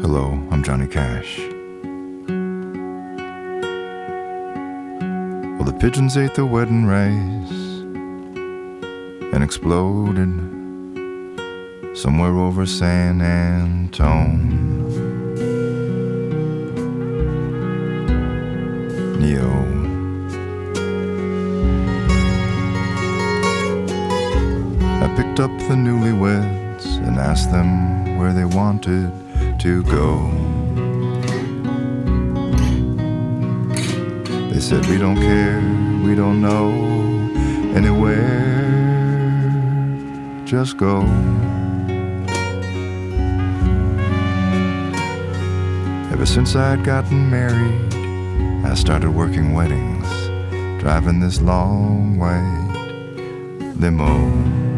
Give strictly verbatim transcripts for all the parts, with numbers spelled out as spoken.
Hello, I'm Johnny Cash. Well, the pigeons ate the wedding rice and exploded somewhere over San Antonio. I picked up the newlyweds and asked them where they wanted to go. They said, we don't care, we don't know anywhere, just go. Ever since I'd gotten married, I started working weddings, driving this long white limo.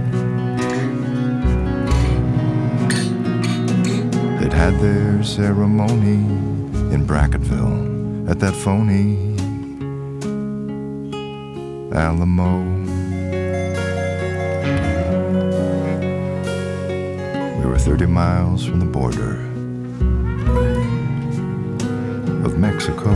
They'd had their ceremony in Brackettville at that phony Alamo. We were thirty miles from the border of Mexico.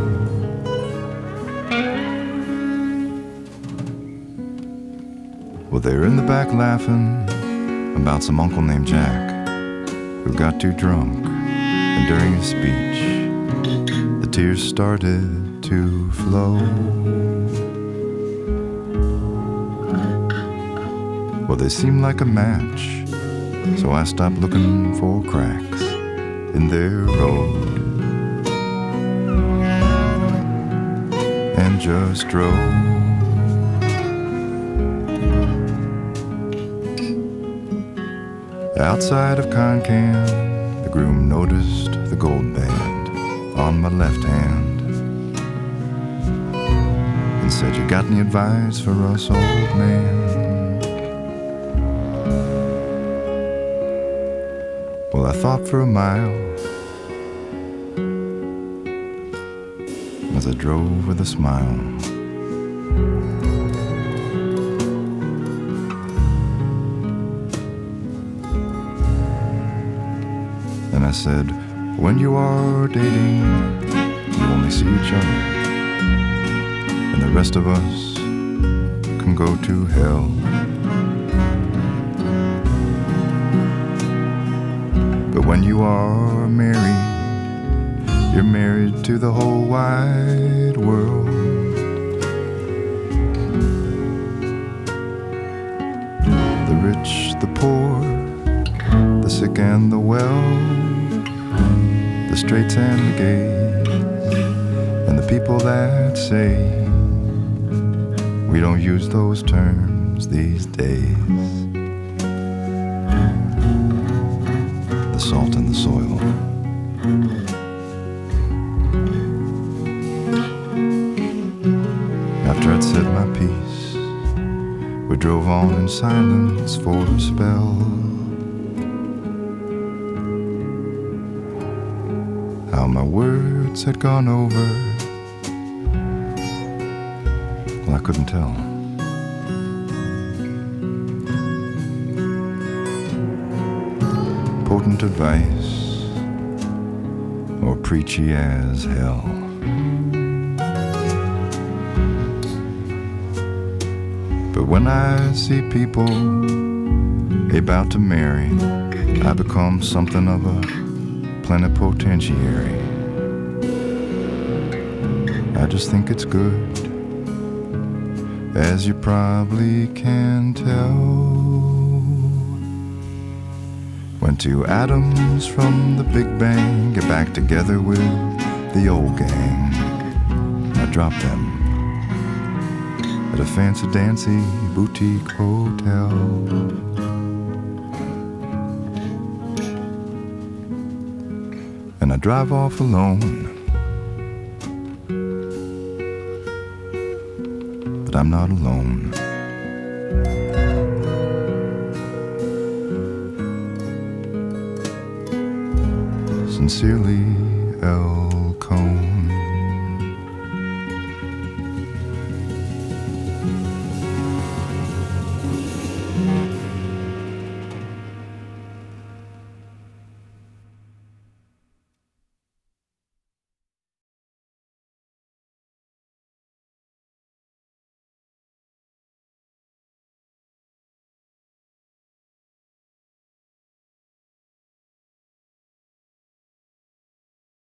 Well, they were in the back laughing about some uncle named Jack who got too drunk, and during his speech the tears started to flow. Well, they seemed like a match, so I stopped looking for cracks in their road and just drove. Outside of Concan, the groom noticed the gold band on my left hand and said, you got any advice for us, old man? Well, I thought for a mile as I drove with a smile. And I said, when you are dating, you only see each other, and the rest of us can go to hell. But when you are married, you're married to the whole wide world. The rich, the poor, the sick and the well, the straights and the gays, and the people that say we don't use those terms these days. The salt in the soil. After I'd said my piece, we drove on in silence for a spell. How my words had gone over, well, I couldn't tell. Potent advice, or preachy as hell. But when I see people about to marry, I become something of a plenipotentiary. I just think it's good, as you probably can tell. When two atoms from the Big Bang get back together with the old gang, I drop them at a fancy-dancy boutique hotel. And I drive off alone, but I'm not alone. Sincerely, El Cone.